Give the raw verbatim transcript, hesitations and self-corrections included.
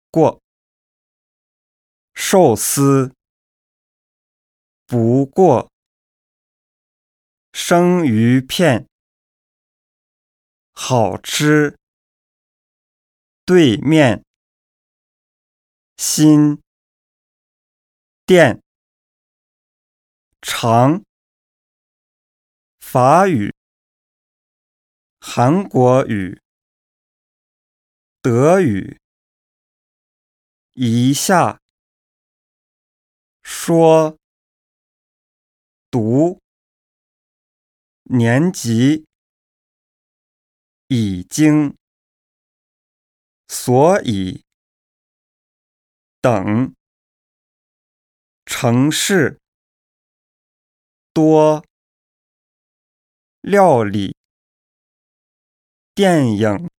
过，寿司，不过，生鱼片，好吃，对面，新，店，长，法语，韩国语，德语，一下，说，读，年级，已经，所以，等，城市，多，料理，电影。